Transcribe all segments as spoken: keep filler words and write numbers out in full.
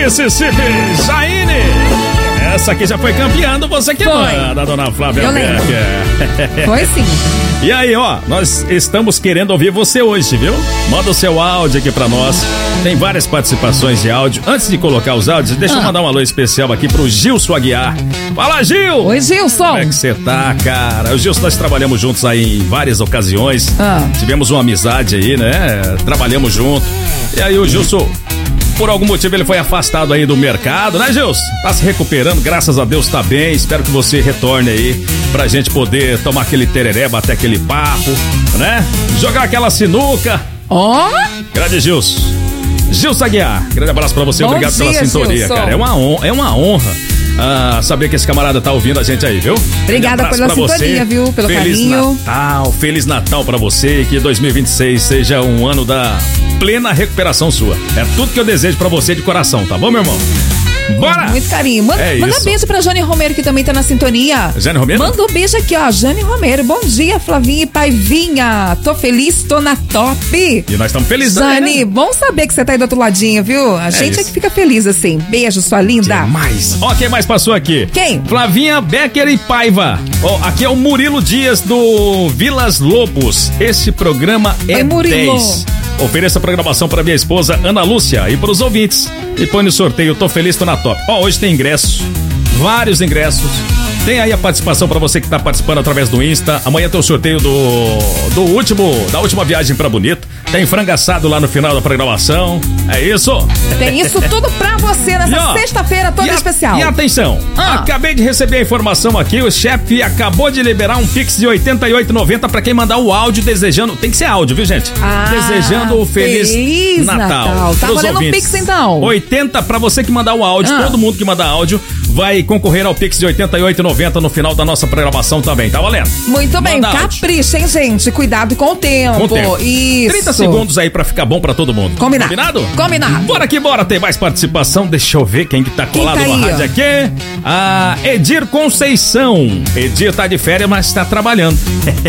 Mississippi, Zaine. Essa aqui já foi campeã do Você Que Foi. Manda, dona Flávia Becker. Foi sim. E aí, ó, nós estamos querendo ouvir você hoje, viu? Manda o seu áudio aqui pra nós. Tem várias participações de áudio. Antes de colocar os áudios, deixa Ah. eu mandar um alô especial aqui pro Gilson Aguiar. Fala, Gil! Oi, Gilson. Como é que você tá, cara? O Gilson, nós trabalhamos juntos aí em várias ocasiões. Ah. Tivemos uma amizade aí, né? Trabalhamos junto. E aí o Gilson, por algum motivo, ele foi afastado aí do mercado, né, Gilson? Tá se recuperando, graças a Deus tá bem. Espero que você retorne aí pra gente poder tomar aquele tereré, bater aquele papo, né? Jogar aquela sinuca. Ó. Grande Gilson. Gilson Aguiar, grande abraço pra você, Bom obrigado dia, pela sintonia, Gilson. cara. É uma honra, é uma honra ah, saber que esse camarada tá ouvindo a gente aí, viu? Obrigada Grande abraço pela pra sintonia, você. viu? Pelo Feliz carinho. Natal, Feliz Natal pra você, e que dois mil e vinte e seis seja um ano da plena recuperação sua. É tudo que eu desejo pra você de coração, tá bom, meu irmão? Bora! Muito carinho. Manda, É manda isso. beijo pra Jane Romero, que também tá na sintonia. Jane Romero? Manda um beijo aqui, ó. Jane Romero. Bom dia, Flavinha e Paivinha. Tô feliz, tô na top. E nós estamos felizes também, Jane, né? bom saber que você tá aí do outro ladinho, viu? A gente é, isso. que fica feliz assim. Beijo, sua linda. Mais. Ó, quem mais passou aqui? Quem? Flavinha Becker e Paiva. Ó, aqui é o Murilo Dias do Vilas Lobos. Esse programa é Oi, Murilo. dez. Ofereça a programação para minha esposa Ana Lúcia e para os ouvintes. E põe no sorteio, tô feliz, tô na top. Ó, hoje tem ingressos, vários ingressos. Tem aí a participação para você que tá participando através do Insta. Amanhã tem o sorteio do, do último, da última viagem para Bonito. Tem frango assado lá no final da programação. É isso? Tem isso tudo pra você nessa E, ó, sexta-feira toda e a- especial. E atenção, Ah. acabei de receber a informação aqui, o chefe acabou de liberar um Pix de oitenta e oito reais e noventa centavos pra quem mandar o áudio desejando, tem que ser áudio, viu, gente? Ah, Desejando o Feliz, Feliz Natal. Natal. Tá pros valendo um ouvintes. Pix, então. oitenta pra você que mandar o áudio, Ah. todo mundo que mandar áudio vai concorrer ao Pix de oitenta e oito reais e noventa centavos no final da nossa programação também, tá valendo? Muito bem, Manda áudio. capricha, hein, gente? Cuidado com o tempo. Com o tempo. Isso. trinta segundos aí pra ficar bom pra todo mundo. Combinado. Combinado? Combinado. Bora que bora, tem mais participação. Deixa eu ver quem que tá Quem colado tá no aí, rádio ó? aqui. A Edir Conceição. Edir tá de férias, mas tá trabalhando.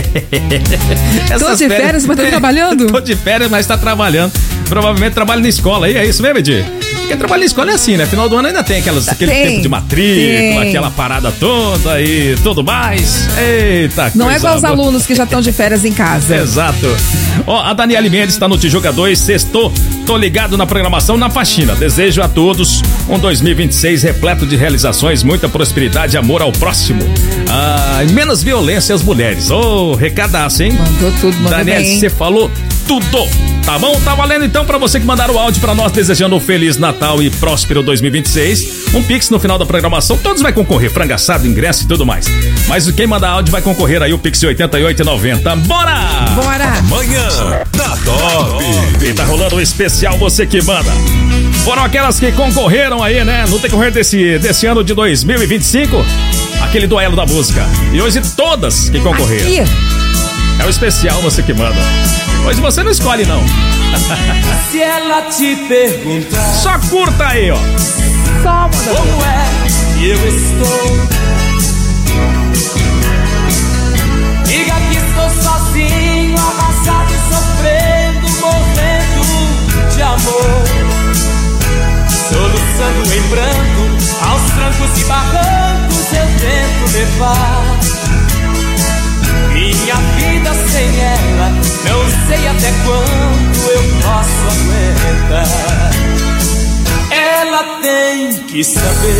Tô Essas de férias, mas tô trabalhando? Tô de férias, mas tá trabalhando. Provavelmente trabalha na escola aí, é isso mesmo, Edir? Porque trabalho na escola é assim, né? Final do ano ainda tem aquelas, aquele Tem. tempo de matrícula, Tem. aquela parada toda e tudo mais. Eita, Não é coisa igual os boa. alunos que já estão de férias em casa. Exato. Ó, a Daniele Mendes está no Tijuca dois, sextou, tô ligado na programação na faxina. Desejo a todos um dois mil e vinte e seis repleto de realizações, muita prosperidade e amor ao próximo. Ah, e menos violência às mulheres. Ô, oh, recadaço, hein? Mandou tudo, mandou Daniele, bem. você falou tudo. Tá bom? Tá valendo então pra você que mandar o áudio pra nós desejando um Feliz Natal e próspero dois mil e vinte e seis. Um Pix no final da programação, todos vai concorrer, frango assado, ingresso e tudo mais. Mas quem mandar áudio vai concorrer aí o Pix de oitenta e oito reais e noventa centavos. Bora! Bora! Amanhã, na Top. E tá rolando o especial Você Que Manda. Foram aquelas que concorreram aí, né? No decorrer desse, desse ano de dois mil e vinte e cinco. Aquele duelo da música. E hoje todas que concorreram. Aqui. É o especial Você Que Manda. Hoje você não escolhe, não. Se ela te perguntar Só curta aí, ó. Só manda. como é que eu estou, diga que estou sozinho, arrasado e sofrendo, morrendo de amor, soluçando em pranto, aos trancos e barrancos eu tento levar minha vida sem ela, não sei até quando eu posso aguentar. Ela tem que saber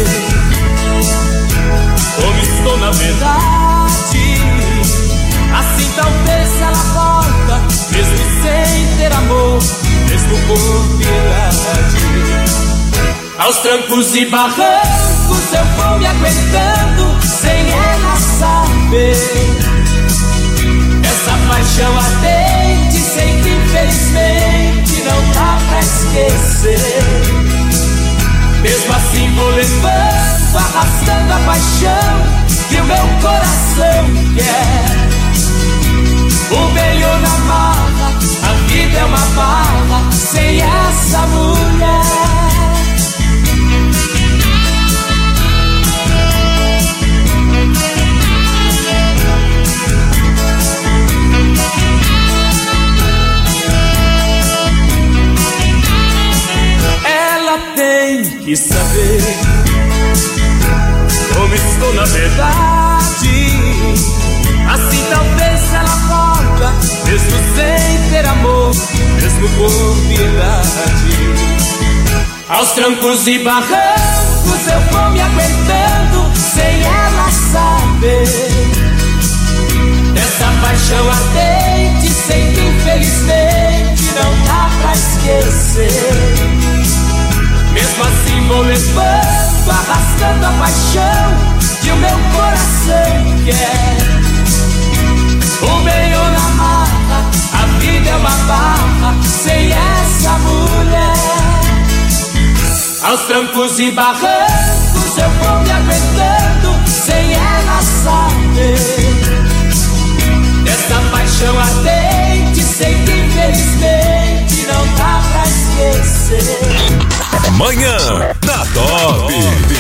como estou na verdade, assim talvez ela volta, mesmo sem ter amor, mesmo por piedade. Aos trancos e barrancos eu vou me aguentando, sem ela saber. Essa paixão ardente, sei que infelizmente não dá pra esquecer. Mesmo assim vou levando, arrastando a paixão que o meu coração quer. O melhor na mala, a vida é uma mala sem essa mulher. Ela tem que saber como estou na verdade. Assim talvez ela volta, mesmo sem ter amor, mesmo com piedade. Aos trancos e barrancos eu vou me aguentando, sem ela saber dessa paixão ardente, sei que infelizmente não dá pra esquecer. Mesmo assim vou levando, arrastando a paixão que o meu coração quer. O meio na marra, a vida é uma barra sem essa mulher. Aos trancos e barrancos eu vou me aguentando, sem ela saber dessa paixão ardente, sei que infelizmente não dá pra esquecer. Manhã da Top.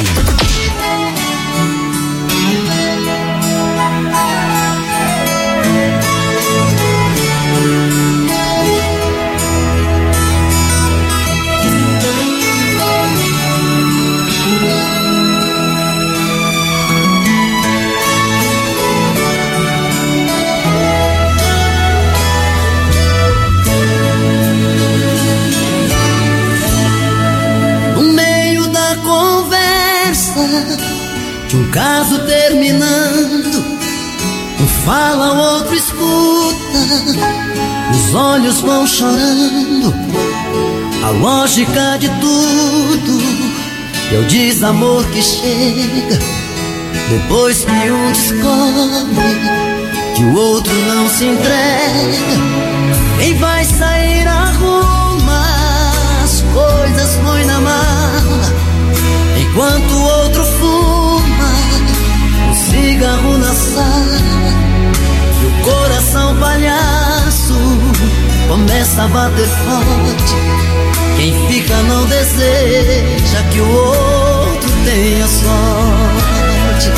De um caso terminando, um fala, o outro escuta, os olhos vão chorando. A lógica de tudo é o desamor que chega depois que um descobre que o outro não se entrega. Quem vai sair arruma as coisas, põe na mala, enquanto o outro fuma um cigarro na sala. E o coração palhaço começa a bater forte. Quem fica não deseja que o outro tenha sorte.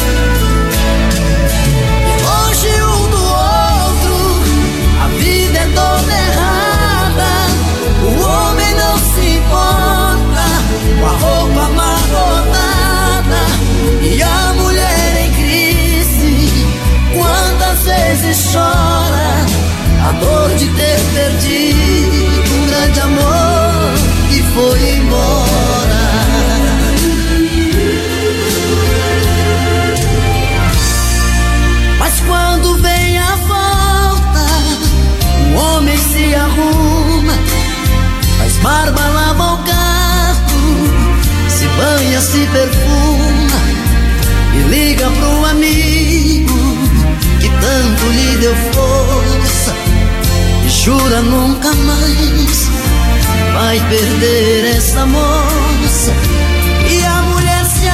E longe um do outro, a vida é toda errada. O homem não se importa com a roupa amarrotada e a mulher em crise. Quantas vezes chora a dor de ter perdido um grande amor que foi embora. Mas quando vem a volta, o homem se arruma, faz barba, lava o carro, se banha, se perfuma e liga pro amigo que tanto lhe deu força e jura nunca mais vai perder essa moça. E a